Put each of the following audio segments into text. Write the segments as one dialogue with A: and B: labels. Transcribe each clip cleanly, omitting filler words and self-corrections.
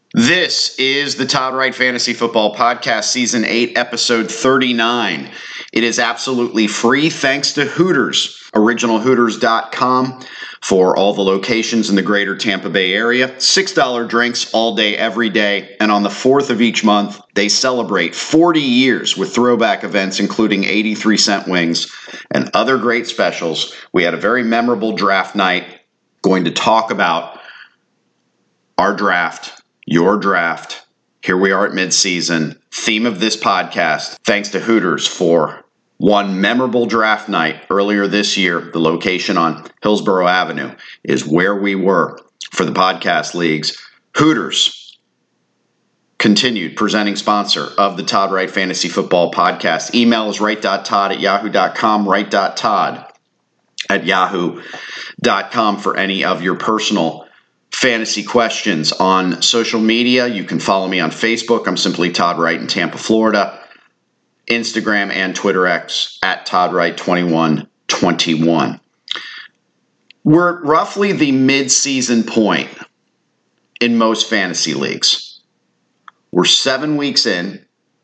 A: This is the Todd Wright Fantasy Football Podcast, Season 8, Episode 39. It is absolutely free thanks to Hooters, originalhooters.com for all the locations in the greater Tampa Bay area. $6 drinks all day, every day. And on the 4th of each month, they celebrate 40 years with throwback events, including 83-cent wings and other great specials. We had a very memorable draft night. Going to talk about our draft. Your draft. Here we are at midseason. Theme of this podcast, thanks to Hooters for one memorable draft night earlier this year. The location on Hillsborough Avenue is where we were for the podcast leagues. Hooters, continued presenting sponsor of the Todd Wright Fantasy Football Podcast. Email is wright.todd@yahoo.com, wright.todd@yahoo.com for any of your personal fantasy questions. On social media, you can follow me on Facebook. I'm simply Todd Wright in Tampa, Florida. Instagram and Twitter X at ToddWright2121. We're at roughly the mid-season point in most fantasy leagues. We're 7 weeks in.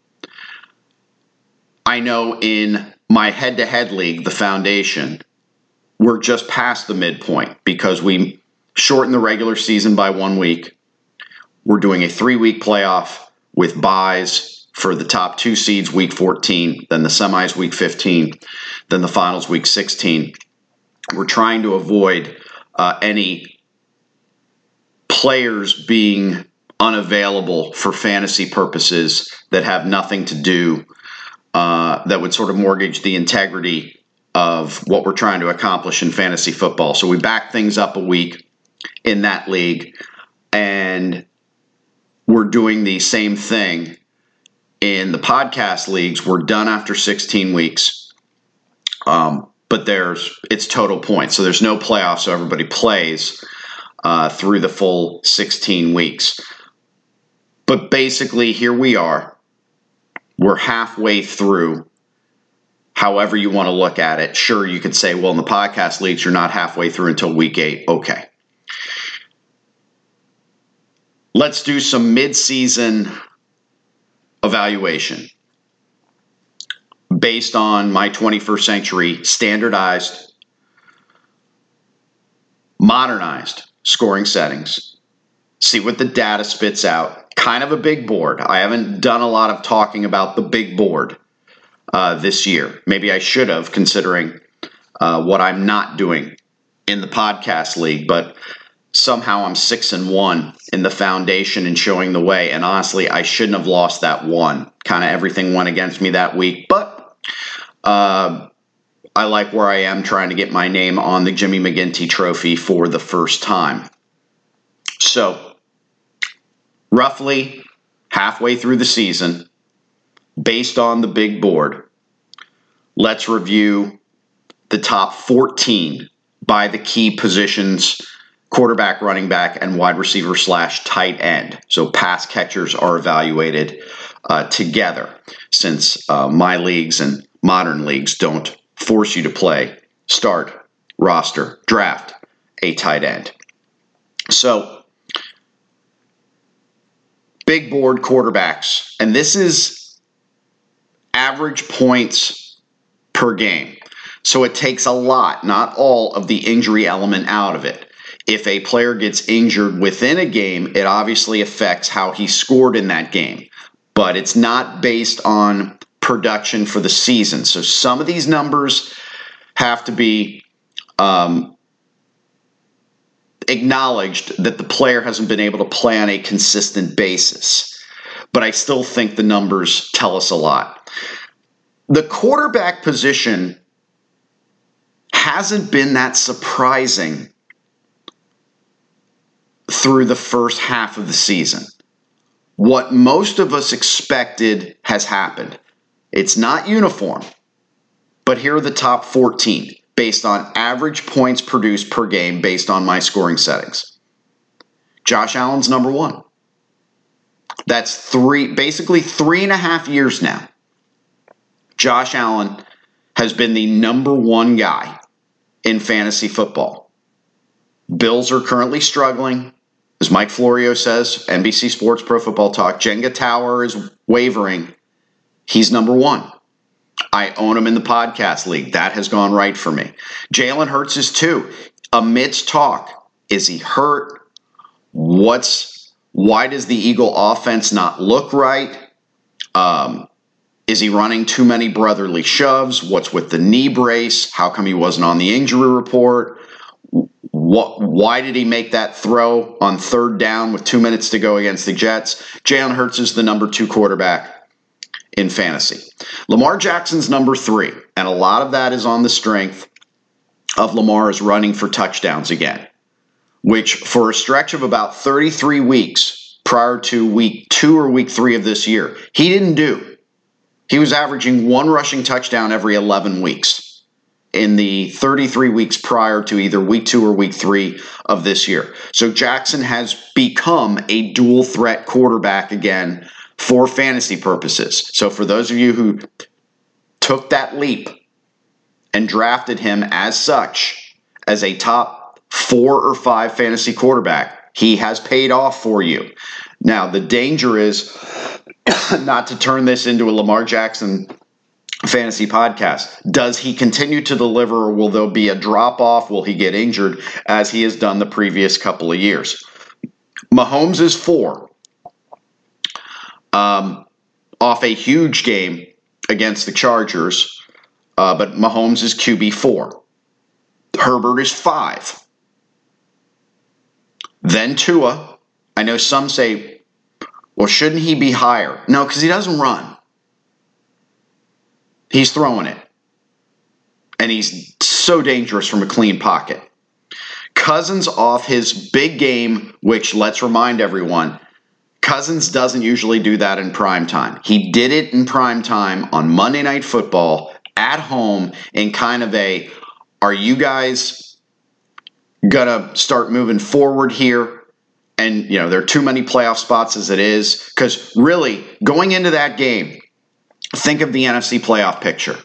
A: I know in my head-to-head league, the Foundation, we're just past the midpoint because we shorten the regular season by 1 week. We're doing a 3-week playoff with buys for the top 2 seeds week 14, then the semis week 15, then the finals week 16. We're trying to avoid any players being unavailable for fantasy purposes that have nothing to do, that would sort of mortgage the integrity of what we're trying to accomplish in fantasy football. So we back things up a week in that league, and we're doing the same thing in the podcast leagues. We're done after 16 weeks, but it's total points, so there's no playoffs, so everybody plays through the full 16 weeks. But basically, here we are. We're halfway through, however you want to look at it. Sure, you could say, well, in the podcast leagues, you're not halfway through until week 8. Okay. Let's do some mid-season evaluation based on my 21st century standardized, modernized scoring settings. See what the data spits out. Kind of a big board. I haven't done a lot of talking about the big board this year. Maybe I should have, considering what I'm not doing in the podcast league, but somehow I'm 6-1 in the Foundation and showing the way. And honestly, I shouldn't have lost that one. Kind of everything went against me that week. But I like where I am, trying to get my name on the Jimmy McGinty Trophy for the first time. So, roughly halfway through the season, based on the big board, let's review the top 14 by the key positions: quarterback, running back, and wide receiver / tight end. So pass catchers are evaluated together, since my leagues and modern leagues don't force you to play, start, roster, draft a tight end. So big board quarterbacks, and this is average points per game. So it takes a lot, not all, of the injury element out of it. If a player gets injured within a game, it obviously affects how he scored in that game. But it's not based on production for the season. So some of these numbers have to be acknowledged that the player hasn't been able to play on a consistent basis. But I still think the numbers tell us a lot. The quarterback position hasn't been that surprising through the first half of the season. What most of us expected has happened. It's not uniform, but here are the top 14 based on average points produced per game based on my scoring settings. Josh Allen's number 1. That's basically 3.5 years now. Josh Allen has been the number 1 guy in fantasy football. Bills are currently struggling. As Mike Florio says, NBC Sports Pro Football Talk, Jenga Tower is wavering. He's number one. I own him in the podcast league. That has gone right for me. Jalen Hurts is two. Amidst talk, is he hurt? Why does the Eagle offense not look right? Is he running too many brotherly shoves? What's with the knee brace? How come he wasn't on the injury report? Why did he make that throw on third down with 2 minutes to go against the Jets? Jalen Hurts is the number 2 quarterback in fantasy. Lamar Jackson's number 3, and a lot of that is on the strength of Lamar is running for touchdowns again, which for a stretch of about 33 weeks prior to week 2 or week 3 of this year, he didn't do. He was averaging 1 rushing touchdown every 11 weeks in the 33 weeks prior to either week 2 or week 3 of this year. So Jackson has become a dual threat quarterback again for fantasy purposes. So for those of you who took that leap and drafted him as such, as a top 4 or 5 fantasy quarterback, he has paid off for you. Now, the danger is not to turn this into a Lamar Jackson fantasy podcast. Does he continue to deliver, or will there be a drop-off? Will he get injured as he has done the previous couple of years? Mahomes is 4. Off a huge game against the Chargers, but Mahomes is QB 4. Herbert is 5. Then Tua. I know some say, well, shouldn't he be higher? No, because he doesn't run. He's throwing it. And he's so dangerous from a clean pocket. Cousins off his big game, which, let's remind everyone, Cousins doesn't usually do that in prime time. He did it in prime time on Monday Night Football at home in kind of a, are you guys going to start moving forward here? And, you know, there are too many playoff spots as it is. Because really, going into that game, think of the NFC playoff picture.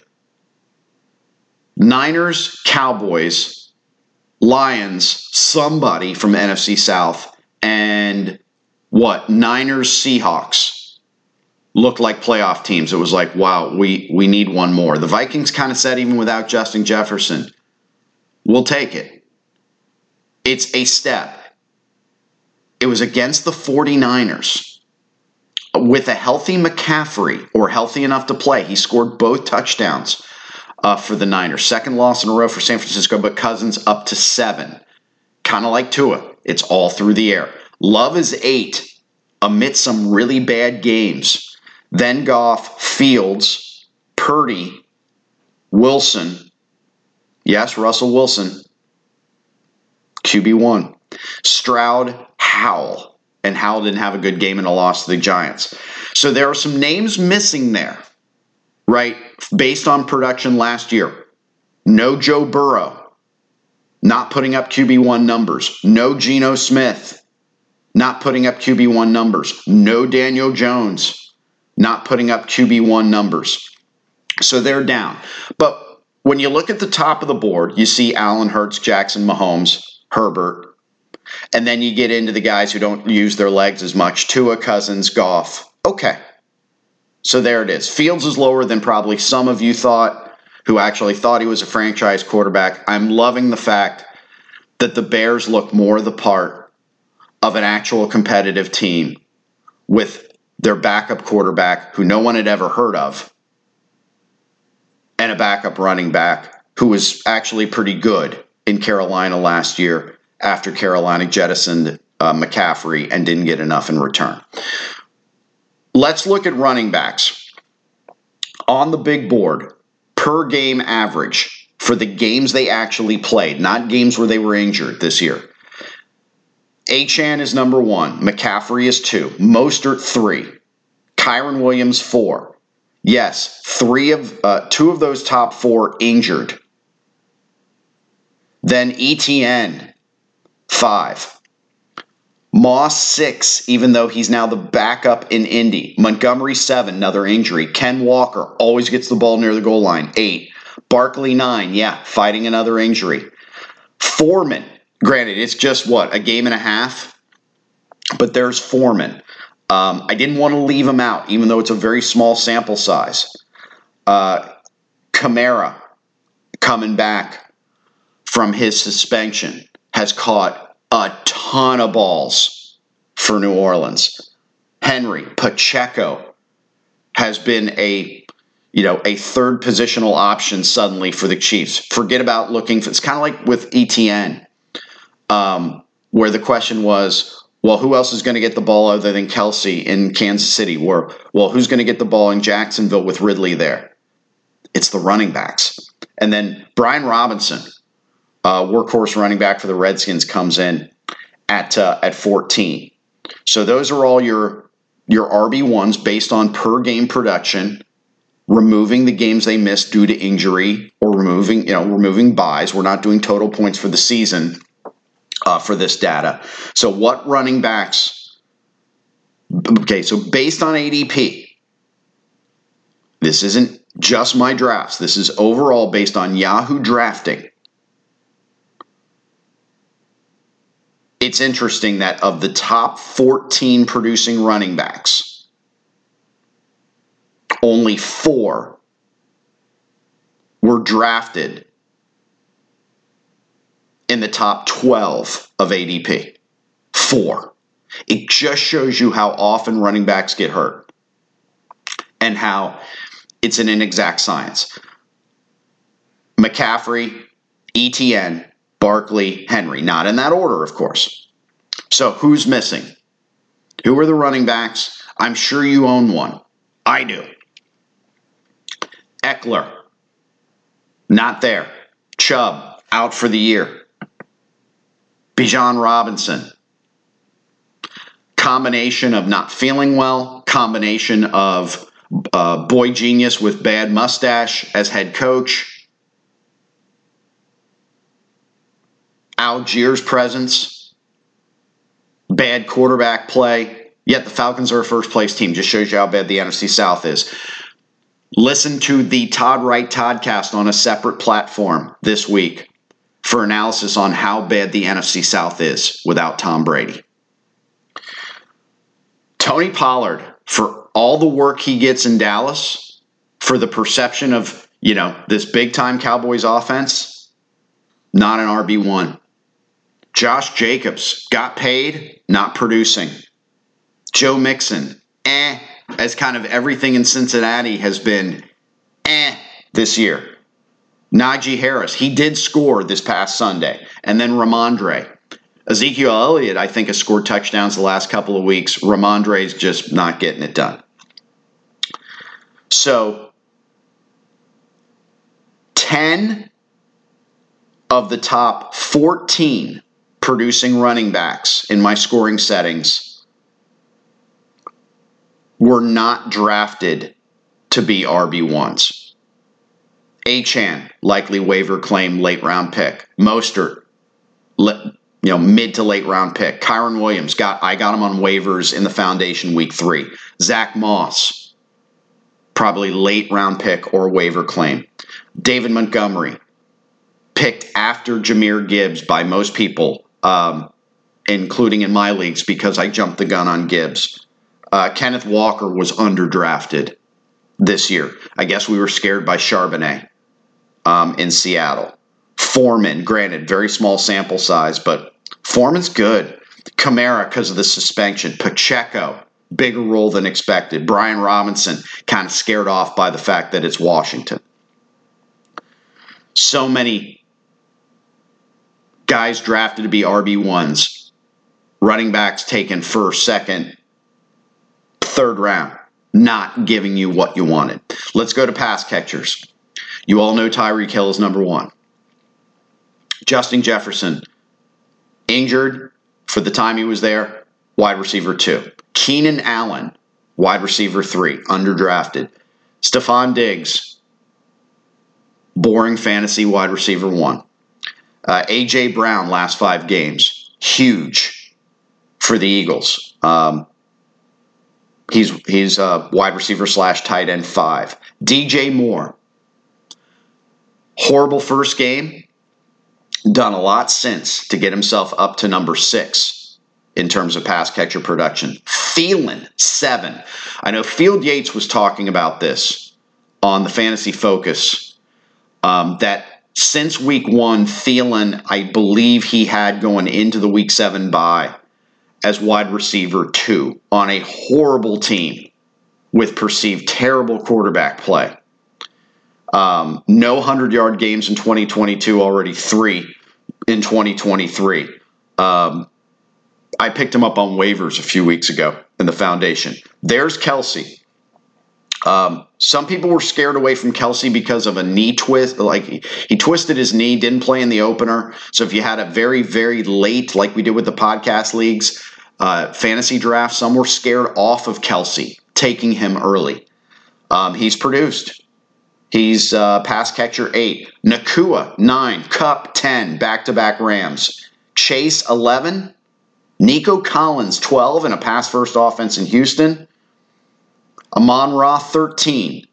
A: Niners, Cowboys, Lions, somebody from the NFC South, and Niners, Seahawks looked like playoff teams. It was like, wow, we need one more. The Vikings kind of said, even without Justin Jefferson, we'll take it. It's a step. It was against the 49ers. With a healthy McCaffrey, or healthy enough to play, he scored both touchdowns for the Niners. Second loss in a row for San Francisco, but Cousins up to 7. Kind of like Tua. It's all through the air. Love is 8 amidst some really bad games. Then Goff, Fields, Purdy, Wilson. Yes, Russell Wilson. QB1. Stroud, Howell. And Howell didn't have a good game in a loss to the Giants. So there are some names missing there, right, based on production last year. No Joe Burrow, not putting up QB1 numbers. No Geno Smith, not putting up QB1 numbers. No Daniel Jones, not putting up QB1 numbers. So they're down. But when you look at the top of the board, you see Allen, Hurts, Jackson, Mahomes, Herbert. And then you get into the guys who don't use their legs as much. Tua, Cousins, Goff. Okay. So there it is. Fields is lower than probably some of you thought, who actually thought he was a franchise quarterback. I'm loving the fact that the Bears look more the part of an actual competitive team with their backup quarterback, who no one had ever heard of, and a backup running back who was actually pretty good in Carolina last year, after Carolina jettisoned McCaffrey and didn't get enough in return. Let's look at running backs. On the big board, per game average for the games they actually played, not games where they were injured this year. Achane is number 1. McCaffrey is 2. Mostert 3. Kyren Williams 4. Yes, 2 of those top 4 injured. Then ETN 5. Moss 6, even though he's now the backup in Indy. Montgomery 7, another injury. Ken Walker always gets the ball near the goal line. 8. Barkley 9, fighting another injury. Foreman, granted, it's just a game and a half, But there's Foreman. I didn't want to leave him out, even though it's a very small sample size. Kamara, coming back from his suspension, has caught a ton of balls for New Orleans. Henry, Pacheco has been a third positional option suddenly for the Chiefs. Forget about looking for, it's kind of like with ETN, where the question was, well, who else is going to get the ball other than Kelsey in Kansas City? Or, well, who's going to get the ball in Jacksonville with Ridley there? It's the running backs. And then Brian Robinson, workhorse running back for the Redskins, comes in at 14. So those are all your RB1s based on per game production, removing the games they missed due to injury or removing buys. We're not doing total points for the season for this data. So what running backs? Okay, so based on ADP, this isn't just my drafts. This is overall based on Yahoo drafting. It's interesting that of the top 14 producing running backs, only 4 were drafted in the top 12 of ADP. 4. It just shows you how often running backs get hurt and how it's an inexact science. McCaffrey, ETN, Barkley, Henry. Not in that order, of course. So who's missing? Who are the running backs? I'm sure you own one. I do. Eckler, not there. Chubb, out for the year. Bijan Robinson, combination of not feeling well, combination of boy genius with bad mustache as head coach, Algiers' presence, bad quarterback play, yet the Falcons are a first-place team. Just shows you how bad the NFC South is. Listen to the Todd Wright Toddcast on a separate platform this week for analysis on how bad the NFC South is without Tom Brady. Tony Pollard, for all the work he gets in Dallas, for the perception of, this big-time Cowboys offense, not an RB1. Josh Jacobs, got paid, not producing. Joe Mixon, as kind of everything in Cincinnati has been this year. Najee Harris, he did score this past Sunday. And then Ramondre. Ezekiel Elliott, I think, has scored touchdowns the last couple of weeks. Ramondre's just not getting it done. So, 10 of the top 14 producing running backs in my scoring settings were not drafted to be RB1s. Achane, likely waiver claim, late round pick. Mostert, mid to late round pick. Kyron Williams, I got him on waivers in the foundation week 3. Zach Moss, probably late round pick or waiver claim. David Montgomery, picked after Jahmyr Gibbs by most people, including in my leagues because I jumped the gun on Gibbs. Kenneth Walker was underdrafted this year. I guess we were scared by Charbonnet in Seattle. Foreman, granted, very small sample size, but Foreman's good. Kamara, because of the suspension. Pacheco, bigger role than expected. Brian Robinson, kind of scared off by the fact that it's Washington. So many guys drafted to be RB1s. Running backs taken first, second, third round. Not giving you what you wanted. Let's go to pass catchers. You all know Tyreek Hill is number 1. Justin Jefferson, injured for the time he was there, wide receiver 2. Keenan Allen, wide receiver 3, underdrafted. Stephon Diggs, boring fantasy wide receiver 1. A.J. Brown, last 5 games, huge for the Eagles. He's a wide receiver / tight end 5. DJ Moore, horrible first game, done a lot since to get himself up to number 6 in terms of pass catcher production. Thielen, 7. I know Field Yates was talking about this on the Fantasy Focus, that since week 1, Thielen, I believe he had going into the week 7 bye as wide receiver 2 on a horrible team with perceived terrible quarterback play. No 100-yard games in 2022, already 3 in 2023. I picked him up on waivers a few weeks ago in the foundation. There's Kelce. Some people were scared away from Kelce because of a knee twist. Like he twisted his knee, didn't play in the opener. So if you had a very, very late, like we did with the podcast leagues, fantasy draft, some were scared off of Kelce, taking him early. He's produced. He's pass catcher 8. Nakua, 9. Kupp, 10. Back-to-back Rams. Chase, 11. Nico Collins, 12, in a pass-first offense in Houston. Amon-Ra, 13.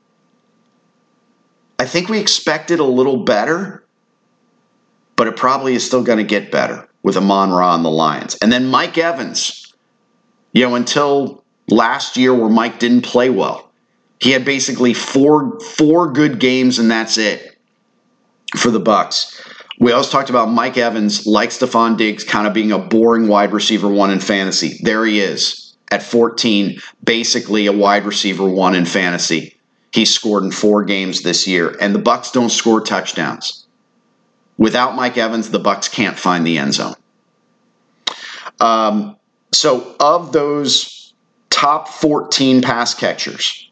A: I think we expected a little better, but it probably is still going to get better with Amon-Ra and the Lions. And then Mike Evans, until last year where Mike didn't play well. He had basically four good games, and that's it for the Bucs. We always talked about Mike Evans, like Stephon Diggs, kind of being a boring wide receiver 1 in fantasy. There he is at 14, basically a wide receiver 1 in fantasy. He's scored in 4 games this year, and the Bucs don't score touchdowns. Without Mike Evans, the Bucs can't find the end zone. So of those top 14 pass catchers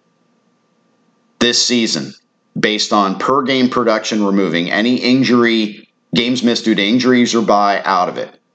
A: this season, based on per game production, removing any injury, games missed due to injuries or bye out of it,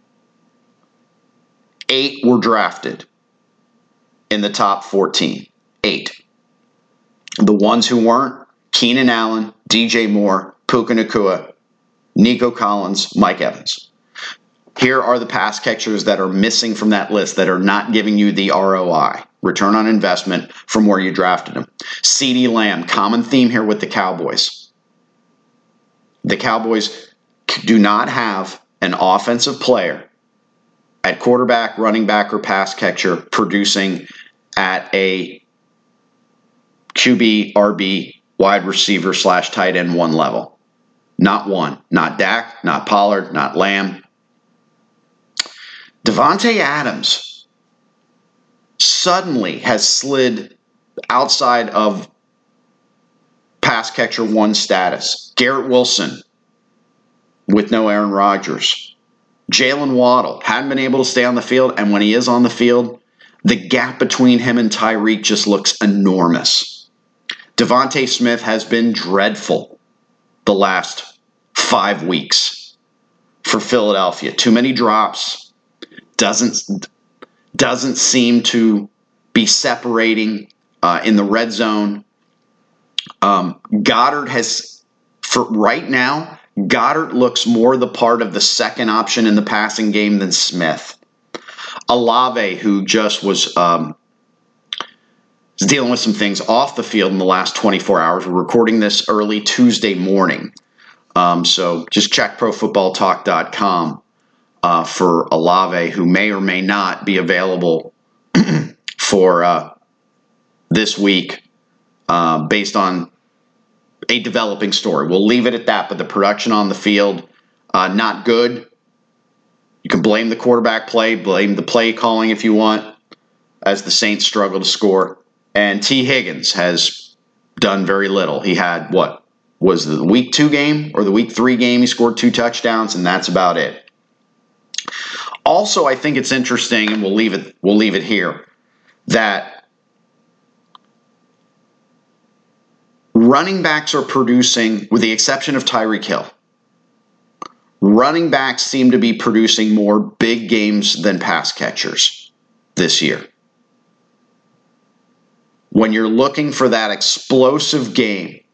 A: 8 were drafted in the top 14. 8. The ones who weren't: Keenan Allen, DJ Moore, Puka Nacua, Nico Collins, Mike Evans. Here are the pass catchers that are missing from that list, that are not giving you the ROI, return on investment, from where you drafted them. CeeDee Lamb, common theme here with the Cowboys. The Cowboys do not have an offensive player at quarterback, running back, or pass catcher producing at a QB, RB, wide receiver / tight end 1 level. Not one. Not Dak, not Pollard, not Lamb. Davante Adams suddenly has slid outside of pass catcher 1 status. Garrett Wilson with no Aaron Rodgers. Jalen Waddle hadn't been able to stay on the field, and when he is on the field, the gap between him and Tyreek just looks enormous. Devontae Smith has been dreadful the last 5 weeks for Philadelphia. Too many drops. Doesn't seem to be separating in the red zone. Goddard has, for right now, Goddard looks more the part of the second option in the passing game than Smith. Olave, who just was dealing with some things off the field in the last 24 hours. We're recording this early Tuesday morning. So just check ProFootballTalk.com for Olave, who may or may not be available for this week based on a developing story. We'll leave it at that, but the production on the field, not good. You can blame the quarterback play, blame the play calling if you want, as the Saints struggle to score. And T. Higgins has done very little. He had, what, was the week 2 game or the week 3 game? He scored 2 touchdowns, and that's about it. Also, I think it's interesting, and we'll leave it here, that running backs are producing, with the exception of Tyreek Hill, running backs seem to be producing more big games than pass catchers this year. When you're looking for that explosive game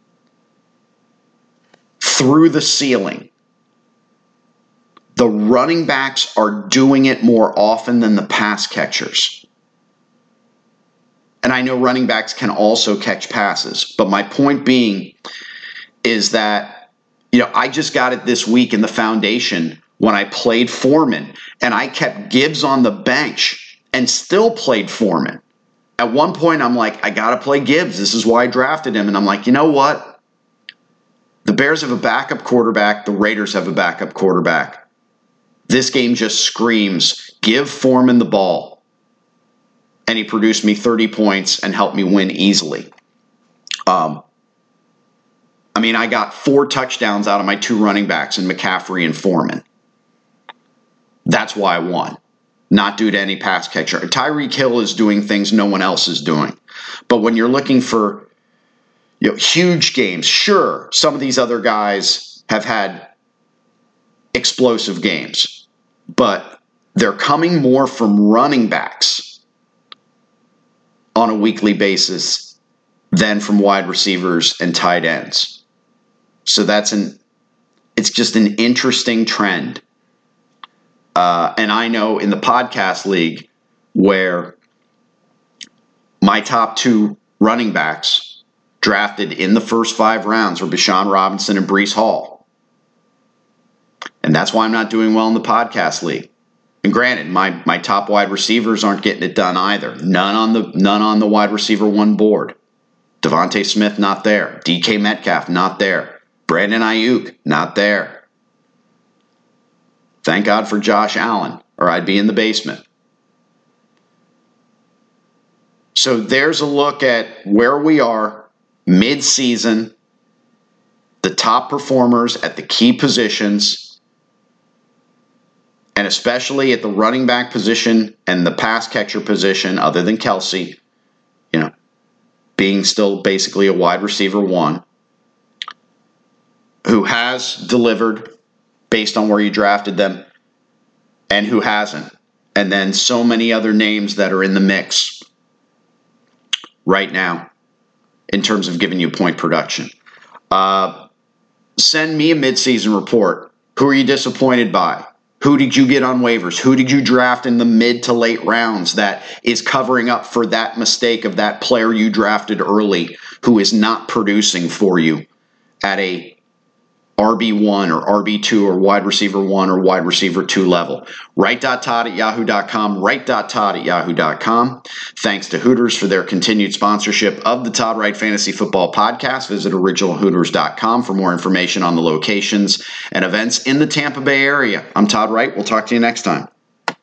A: through the ceiling, the running backs are doing it more often than the pass catchers. And I know running backs can also catch passes, but my point being is that, I just got it this week in the foundation when I played Foreman, and I kept Gibbs on the bench and still played Foreman. At one point, I'm like, I got to play Gibbs. This is why I drafted him. And I'm like, you know what? The Bears have a backup quarterback. The Raiders have a backup quarterback. This game just screams, give Foreman the ball. And he produced me 30 points and helped me win easily. I got 4 touchdowns out of my 2 running backs in McCaffrey and Foreman. That's why I won. Not due to any pass catcher. Tyreek Hill is doing things no one else is doing. But when you're looking for huge games, sure, some of these other guys have had explosive games. But they're coming more from running backs on a weekly basis than from wide receivers and tight ends. So it's just an interesting trend. And I know in the podcast league where my top 2 running backs drafted in the first 5 rounds were Bijan Robinson and Breece Hall. And that's why I'm not doing well in the podcast league. And granted, my top wide receivers aren't getting it done either. None on the wide receiver 1 board. Devontae Smith, not there. DK Metcalf, not there. Brandon Ayuk, not there. Thank God for Josh Allen, or I'd be in the basement. So there's a look at where we are mid-season, the top performers at the key positions, and especially at the running back position and the pass catcher position, other than Kelsey, being still basically a wide receiver 1, who has delivered based on where you drafted them, and who hasn't. And then so many other names that are in the mix right now in terms of giving you point production. Send me a midseason report. Who are you disappointed by? Who did you get on waivers? Who did you draft in the mid to late rounds that is covering up for that mistake of that player you drafted early who is not producing for you at a RB1 or RB2 or wide receiver 1 or wide receiver 2 level? Write.todd@yahoo.com, write.todd@yahoo.com. Thanks to Hooters for their continued sponsorship of the Todd Wright Fantasy Football Podcast. Visit originalhooters.com for more information on the locations and events in the Tampa Bay area. I'm Todd Wright. We'll talk to you next time.